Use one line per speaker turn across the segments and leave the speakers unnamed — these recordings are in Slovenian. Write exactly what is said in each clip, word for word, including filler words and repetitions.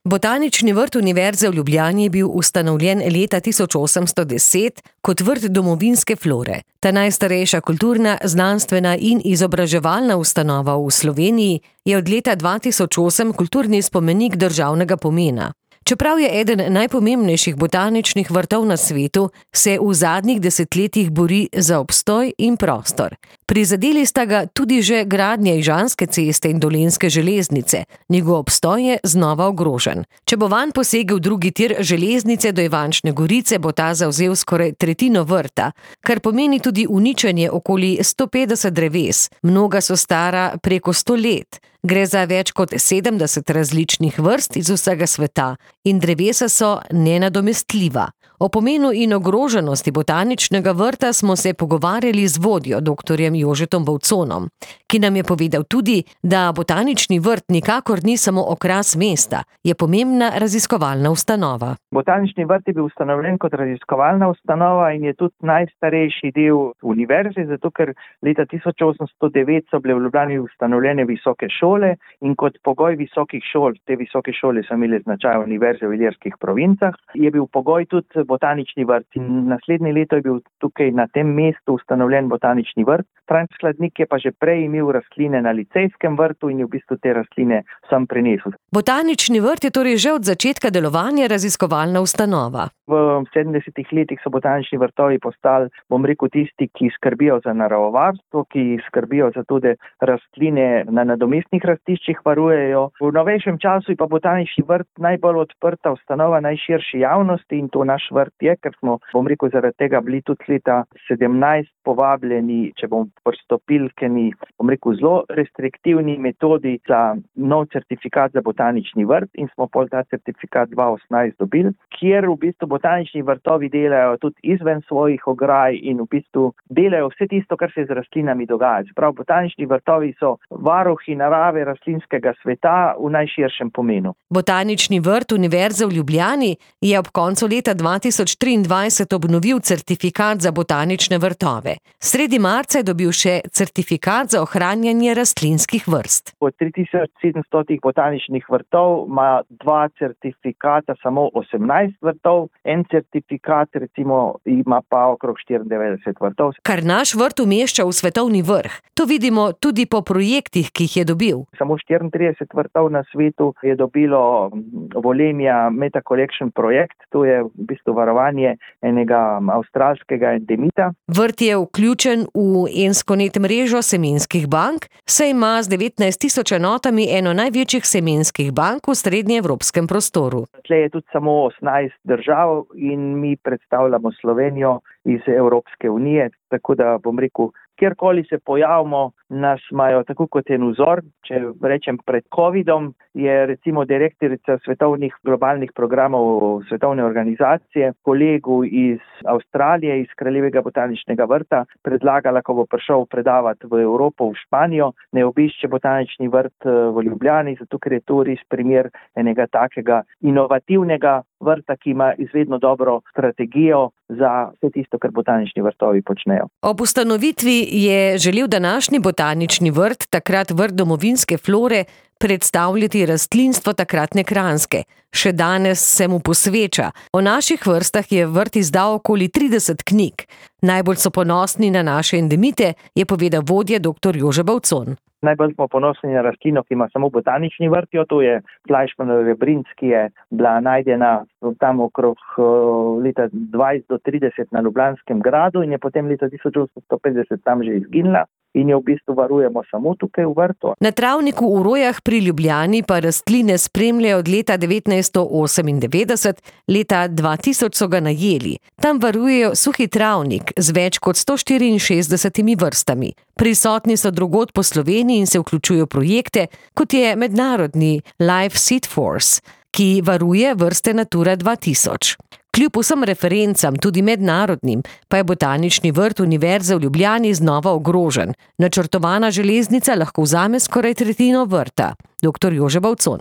Botanični vrt Univerze v Ljubljani je bil ustanovljen leta tisoč osemsto deset kot vrt domovinske flore. Ta najstarejša kulturna, znanstvena in izobraževalna ustanova v Sloveniji je od leta dva tisoč osem kulturni spomenik državnega pomena. Čeprav je eden najpomembnejših botaničnih vrtov na svetu, se v zadnjih desetletjih bori za obstoj in prostor. Prizadeli sta ga tudi že gradnje Ižanske ceste in Dolenjske železnice. Njegov obstoj je znova ogrožen. Če bo vanj posegel drugi tir železnice do Ivančne Gorice, bo ta zavzel skoraj tretjino vrta, kar pomeni tudi uničenje okoli sto petdeset dreves. Mnoga so stara preko sto let. Gre za več kot sedemdeset različnih vrst iz vsega sveta in drevesa so nenadomestljiva. O pomenu in ogroženosti botaničnega vrta smo se pogovarjali z vodjo, doktorjem Jožetom Bavconom, ki nam je povedal tudi, da botanični vrt nikakor ni samo okras mesta, je pomembna raziskovalna ustanova.
Botanični vrt je bil ustanovljen kot raziskovalna ustanova in je tudi najstarejši del univerze, zato ker leta tisoč osemsto devet so bile v Ljubljani ustanovljene visoke šole in kot pogoj visokih šol, te visoke šole so imele značaj univerze v Ilirskih provincah, je bil pogoj tudi botanični vrt in naslednje leto je bil tukaj na tem mestu ustanovljen botanični vrt. Franc Skladnik je pa že prej imel rastline na Licejskem vrtu in je v bistvu te rastline sam prinesel.
Botanični vrt je torej že od začetka delovanja raziskovalna ustanova.
V sedemdesetih letih so botanični vrtovi postali, bom rekel, tisti, ki skrbijo za naravovarstvo, ki skrbijo za to, da rastline na nadomestnih rastiščih varujejo. V novejšem času je pa botanični vrt najbolj odprta ustanova najširši javnosti in to naš vrt je, ker smo, bom rekel, zaradi tega bili tudi leta sedemnajst povabljeni, če bomo pristopili k eni, bom rekel, zelo restriktivni metodi za nov certifikat za botanični vrt in smo pol ta certifikat dva tisoč osemnajst dobili, kjer v bistvu botanični vrtovi delajo tudi izven svojih ograj in v bistvu delajo vse tisto, kar se z rastlinami dogaja. Prav botanični vrtovi so varuhi narave rastlinskega sveta v najširšem pomenu.
Botanični vrt Univerze v Ljubljani je ob koncu leta dva tisoč triindvajset obnovil certifikat za botanične vrtove. Sredi marca je dobil še certifikat za ohranjanje rastlinskih vrst.
Od tri tisoč sedemsto botaničnih vrtov ima dva certifikata samo osemnajst vrtov, en certifikat recimo ima pa okrog štiriindevetdeset vrtov.
Kar naš vrt umešča v svetovni vrh. To vidimo tudi po projektih, ki jih je dobil.
Samo štiriintrideset vrtov na svetu je dobilo Volemia Meta Collection projekt, to je v bistvu varovanje enega avstralskega endemita.
Vrt je vključen v Enskonet mrežo semenskih bank, saj ima z devetnajst tisoč enotami eno največjih semenskih bank v srednjeevropskem prostoru.
Tle je tudi samo osemnajst držav in mi predstavljamo Slovenijo iz Evropske unije, tako da bom rekel, kjerkoli se pojavimo, nas imajo tako kot en vzor. Če rečem pred covidom, je recimo direktorica svetovnih globalnih programov svetovne organizacije kolegu iz Avstralije, iz Kraljevega botaničnega vrta, predlagala, ko bo prišel predavati v Evropo, v Španijo, ne obišče botanični vrt v Ljubljani, zato ker je to res primer enega takega inovativnega vrta, ki ima izredno dobro strategijo za vse tisto, kar botanični vrtovi počnejo.
Ob ustanovitvi je želel današnji botanični vrt, takrat vrt domovinske flore, predstavljati rastlinstvo takratne Kranjske. Še danes se mu posveča. O naših vrstah je vrt izdal okoli trideset knjig. Najbolj so ponosni na naše endemite, je povedal vodja doktor Jože Bavcon.
Najbolj smo ponosni na rastlino, ki ima samo botanični vrt, to je Fleischmannova rebrinc, ki je bila najdena tam okrog leta dvajset do trideset na Ljubljanskem gradu in je potem leta tisoč osemsto petdeset tam že izginila. In jo v bistvu varujemo samo tukaj v vrtu.
Na travniku v Rojah pri Ljubljani pa rastline spremljajo od leta devetnajststo osemindevetdeset, leta dva tisoč so ga najeli. Tam varujejo suhi travnik z več kot sto štiriinšestdesetimi vrstami. Prisotni so drugod po Sloveniji in se vključujejo projekte, kot je mednarodni Life Seed Force, ki varuje vrste Natura dva tisoč. Kljub vsem referencam, tudi mednarodnim, pa je botanični vrt Univerze v Ljubljani znova ogrožen. Načrtovana železnica lahko vzame skoraj tretjino vrta. Doktor Jože Bavcon.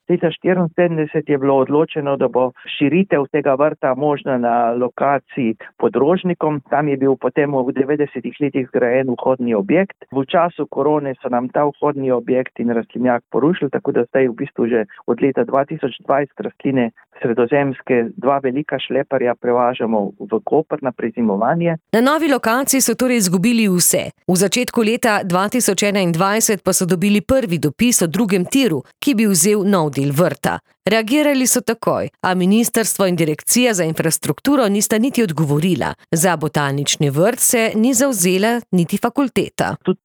Leta štiriinsedemdeset je bilo odločeno, da bo širitev tega vrta možna na lokaciji pod Rožnikom. Tam je bil potem v devetdesetih letih zgrajen vhodni objekt. V času korone so nam ta vhodni objekt in rastlinjak porušili, tako da zdaj v bistvu že od leta dva tisoč dvajset rastline sredozemske, dva velika šleparja prevažamo v Koper na prezimovanje.
Na novi lokaciji so torej izgubili vse. V začetku leta dva tisoč enaindvajset pa so dobili prvi dopis o drugem tiru, ki bi vzel nov del vrta. Reagirali so takoj, a ministrstvo in direkcija za infrastrukturo nista niti odgovorila. Za botanični vrt se ni zavzela niti fakulteta.
Tudi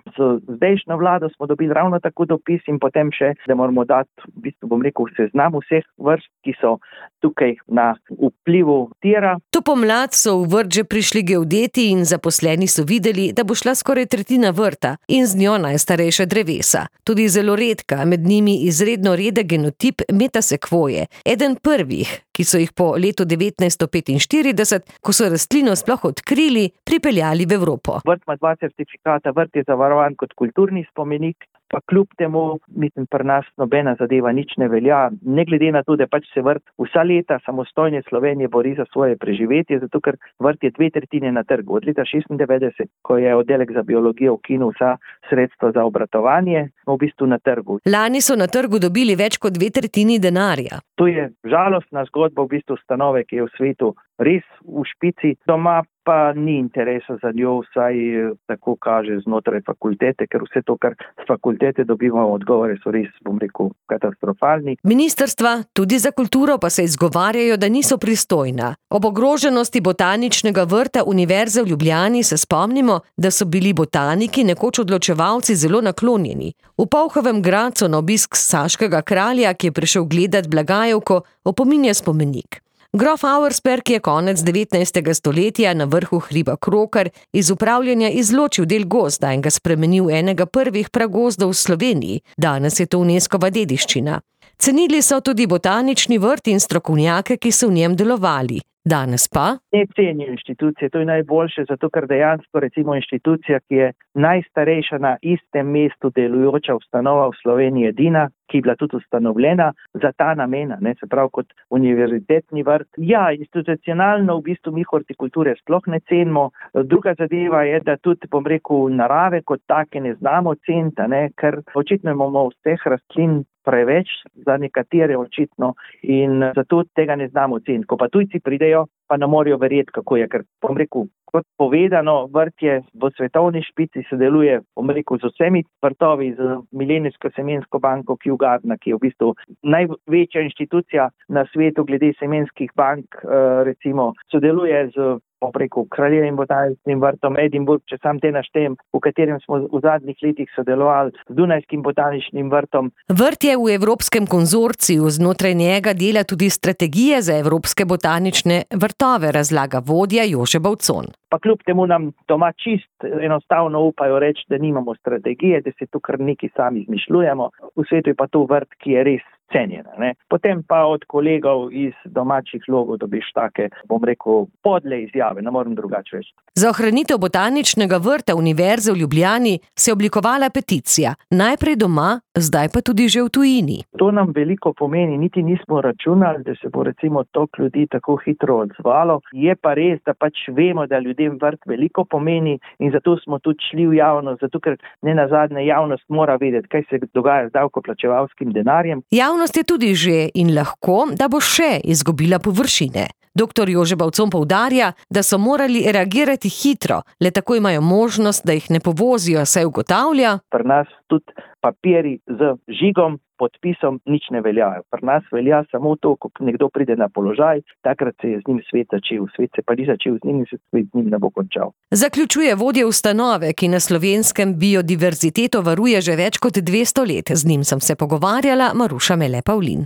z zdajšnjo vlado smo dobili ravno tako dopis in potem še, da moramo dati, v bistvu bom rekel, seznam vseh vrst, ki so tukaj na vplivu tira.
To pomlad so v vrt že prišli geodeti in zaposleni so videli, da bo šla skoraj tretjina vrta in z njo najstarejša drevesa. Tudi zelo redka, med njimi izredno redek genotip metasekvoje, eden prvih, ki so jih po letu devetnajststo petinštirideset, ko so rastlino sploh odkrili, pripeljali v Evropo.
Vrt ima dva certifikata, vrt je zavarovan kot kulturni spomenik, pa kljub temu, mislim, pri nas nobena zadeva nič ne velja, ne glede na to, da pač se vrt vsa leta samostojne Slovenije bori za svoje preživetje, zato ker vrt je dve tretjine na trgu. Od leta šestindevetdeset, ko je oddelek za biologijo ukinil vsa sredstva za obratovanje, smo v bistvu na trgu.
Lani so na trgu dobili več kot dve tretjini denarja.
To je žalostna zgodba v bistvu ustanove, ki je v svetu res v špici, doma pa ni interesa za njo, vsaj tako kaže znotraj fakultete, ker vse to, kar z fakultete dobivamo odgovore, so res, bom rekel, katastrofalni.
Ministrstva, tudi za kulturo, pa se izgovarjajo, da niso pristojna. Ob ogroženosti botaničnega vrta Univerze v Ljubljani se spomnimo, da so bili botaniki nekoč odločevalci zelo naklonjeni. V Polhovem Gradcu na obisk saškega kralja, ki je prišel gledat Blagajevko, opominja spomenik. Grof Auersperg je konec devetnajstega stoletja na vrhu hriba Krokar iz upravljanja izločil del gozda in ga spremenil v enega prvih pragozdov v Sloveniji. Danes je to Unescova dediščina. Cenili so tudi botanični vrt in strokovnjake, ki so v njem delovali. Danes pa?
Ne cenijo inštitucije, to je najboljše, zato ker dejansko recimo inštitucija, ki je najstarejša na istem mestu delujoča ustanova v Sloveniji edina, ki je bila tudi ustanovljena za ta namena, ne, se pravi kot univerzitetni vrt. Ja, institucionalno v bistvu mi hortikulture sploh ne cenimo. Druga zadeva je, da tudi, bom rekel, narave kot take ne znamo ceniti, ne, ker očitno imamo vseh rastlin preveč, za nekatere očitno, in zato tega ne znamo ceniti. Ko pa tujci pridejo, pa ne morajo verjeti, kako je, ker, bom rekel, kot povedano, vrt je v svetovni špici, sodeluje, bom rekel, z vsemi vrtovi, z Milenijsko semensko banko Kew Gardena, ki je v bistvu največja inštitucija na svetu glede semenskih bank, recimo, sodeluje z bom rekel, Kraljevim botaničnim vrtom Edinburgh, če sam te naštejem, v katerem smo v zadnjih letih sodelovali z Dunajskim botaničnim vrtom.
Vrt je v Evropskem konzorciju, znotraj njega dela tudi strategije za evropske botanične vrtove, razlaga vodja Jože Bavcon.
Pa kljub temu nam doma čist enostavno upajo reči, da nimamo strategije, da se tu kar nekaj sami izmišljujemo. V svetu je pa to vrt, ki je res cenjena, ne. Potem pa od kolegov iz domačih logov dobiš take, bom rekel, podle izjave, ne morem drugače reči.
Za ohranitev botaničnega vrta Univerze v Ljubljani se je oblikovala peticija. Najprej doma, zdaj pa tudi že v tujini.
To nam veliko pomeni, niti nismo računali, da se bo recimo toliko ljudi tako hitro odzvalo. Je pa res, da pač vemo, da ljudem vrt veliko pomeni in zato smo tudi šli v javnost, zato ker ne nazadnje javnost mora vedeti, kaj se dogaja z davkoplačevalskim denarjem.
Javnost je tudi že in lahko, da bo še izgubila površine. Doktor Jože Bavcon poudarja, da so morali reagirati hitro, le tako imajo možnost, da jih ne povozijo, saj ugotavlja.
Pri nas tudi papiri z žigom, podpisom nič ne veljajo. Pri nas velja samo to, ko nekdo pride na položaj, takrat se je z njim svet začel, svet se pa ni začel z njim in se svet z njim ne bo končal.
Zaključuje vodja ustanove, ki na Slovenskem biodiverziteto varuje že več kot dvesto let. Z njim sem se pogovarjala, Maruša Mele Pavlin.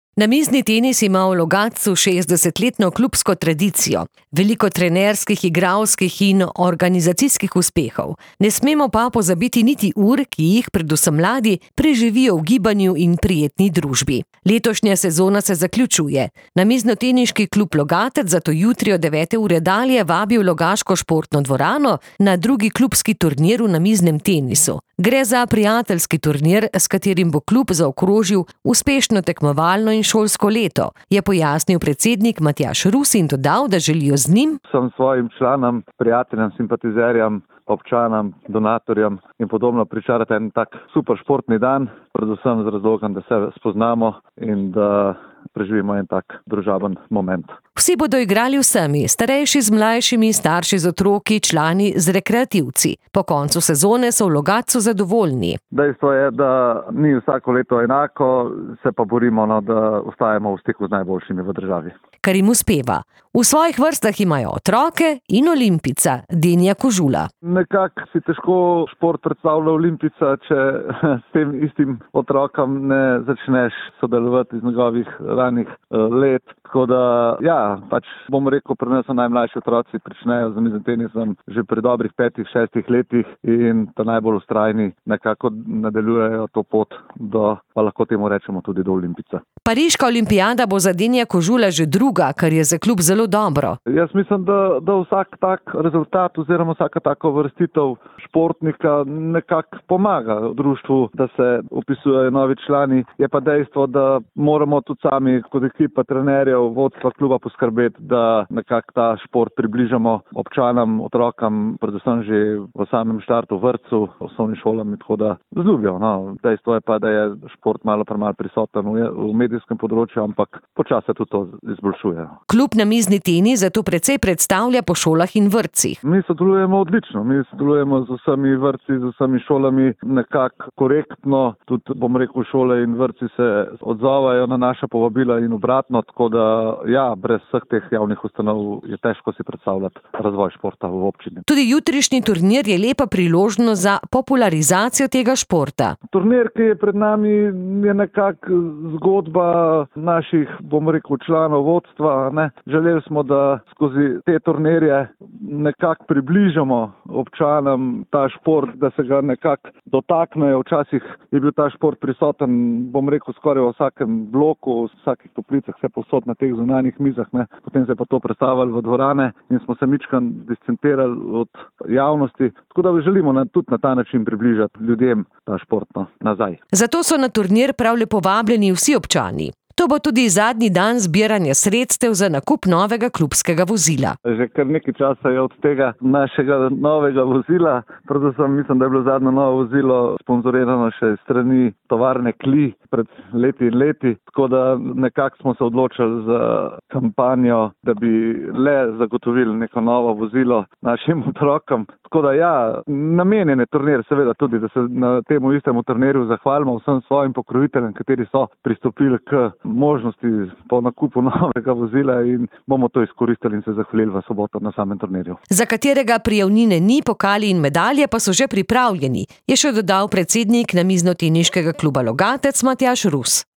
Namizni tenis ima v Logatcu šestdesetletno klubsko tradicijo, veliko trenerskih, igralskih in organizacijskih uspehov. Ne smemo pa pozabiti niti ur, ki jih predvsem mladi preživijo v gibanju in prijetni družbi. Letošnja sezona se zaključuje. Namiznoteniški klub Logatec zato jutri od devete ure dalje vabi v Logaško športno dvorano na drugi klubski turnir v namiznem tenisu. Gre za prijateljski turnir, s katerim bo klub zaokrožil uspešno tekmovalno in šolsko leto, je pojasnil predsednik Matjaž Rus in dodal, da želijo z njim
vsem svojim članom, prijateljem, simpatizerjem, občanom, donatorjem in podobno pričarati en tak super športni dan, predvsem z razlogom, da se spoznamo in da preživimo en tak družaben moment.
Vsi bodo igrali vsemi, starejši z mlajšimi, starši z otroki, člani z rekreativci. Po koncu sezone so v Logatcu zadovoljni.
Dejstvo je, da ni vsako leto enako, se pa borimo, no, da ostajamo v stiku z najboljšimi v državi.
Kar jim uspeva. V svojih vrstah imajo otroke in olimpijca Denija Kožula.
Nekako si težko šport predstavlja olimpijca, če s tem istim otrokom ne začneš sodelovati iz njegovih ranih let. Tako da, ja, pač bom rekel, pri nas so najmlajši otroci pričnejo z namiznim tenisom že pri dobrih petih, šestih letih in ta najbolj vztrajni nekako nadaljujejo to pot do, pa lahko temu rečemo, tudi do olimpijca.
Pariška olimpijada bo za Denija Kožula že druga, kar je za klub zelo dobro.
Jaz mislim, da, da vsak tak rezultat oziroma vsaka tako vrstitev športnika nekako pomaga društvu, da se upisujejo novi člani. Je pa dejstvo, da moramo tudi sami kot ekipa trenerjev, vodstva kluba poskrbeti, da nekako ta šport približamo občanom, otrokom, predvsem že v samem štartu vrtcu, osnovni šolam, tako da zljubijo. No. Dejstvo je pa, da je šport malo premalo prisoten v, v medijskem področju, ampak počasi tudi to izboljšuje.
Klub Namizni tenis zato precej predstavlja po šolah in vrtcih.
Mi sodelujemo odlično, mi sodelujemo z vsemi vrtci, z vsemi šolami nekako korektno, tudi bom rekel, šole in vrtci se odzovajo na naša povabila in obratno, tako da ja, brez vseh teh javnih ustanov je težko si predstavljati razvoj športa v občini.
Tudi jutrišnji turnir je lepa priložnost za popularizacijo tega športa.
Turnir, ki je pred nami, je nekako zgodba naših, bom rekel, članov vodstva. Ne? Želeli smo, da skozi te turnirje nekako približamo občanom ta šport, da se ga nekako dotaknejo. Včasih je bil ta šport prisoten, bom rekel, skoraj v vsakem bloku, v vsakih toplicah, vse povsod na teh zunanjih mizah. Ne? Potem se je pa to predstavljali v dvorane in smo se mičkan distancirali od javnosti. Tako da želimo na, tudi na ta način približati ljudem ta šport no, nazaj.
Zato so na turnir prav lepo vabljeni vsi občani. To bo tudi zadnji dan zbiranja sredstev za nakup novega klubskega vozila.
Že kar nekaj časa je od tega našega novega vozila. Predvsem mislim, da je bilo zadnje novo vozilo sponzorirano še strani tovarne Kli pred leti in leti. Tako da nekako smo se odločili za kampanjo, da bi le zagotovili neko novo vozilo našim otrokom. Tako da ja, namenjen je turnir seveda tudi, da se na temu istemu turnirju zahvalimo vsem svojim pokroviteljem, kateri so pristopili k možnosti po nakupu novega vozila in bomo to izkoristili in se zahvalili v soboto na samem turnirju.
Za katerega prijavnine ni, pokali in medalje pa so že pripravljeni, je še dodal predsednik Namiznoteniškega kluba Logatec Matjaž Rus.